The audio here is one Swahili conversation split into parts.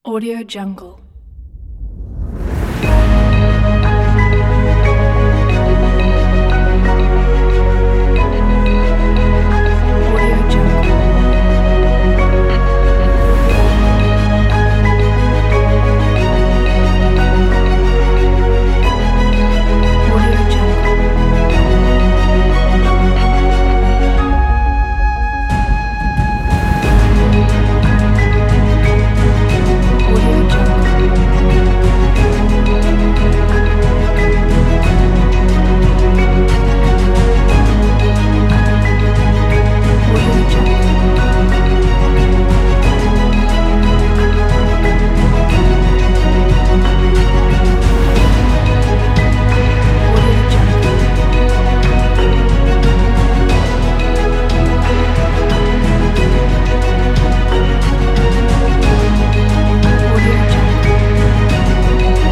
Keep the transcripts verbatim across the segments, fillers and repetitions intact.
Audio Jungle. Audio Jungle. Audio Jungle. Audio Jungle. Audio Jungle. Audio Jungle. Audio Jungle.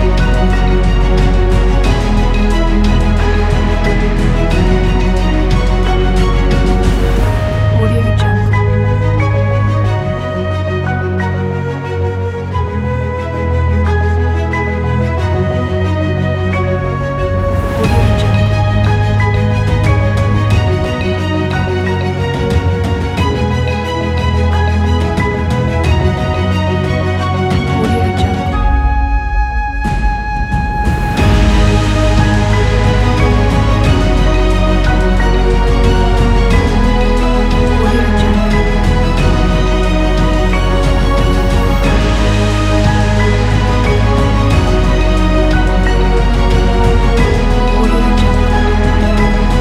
Audio Jungle. Audio Jungle. Audio Jungle. Audio Jungle. Audio Jungle.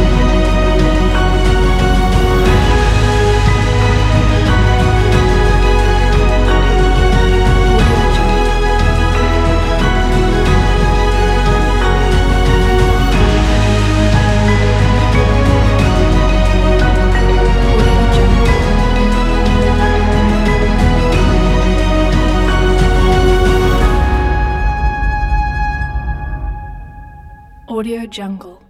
Audio Jungle. Audio Jungle. Audio Jungle.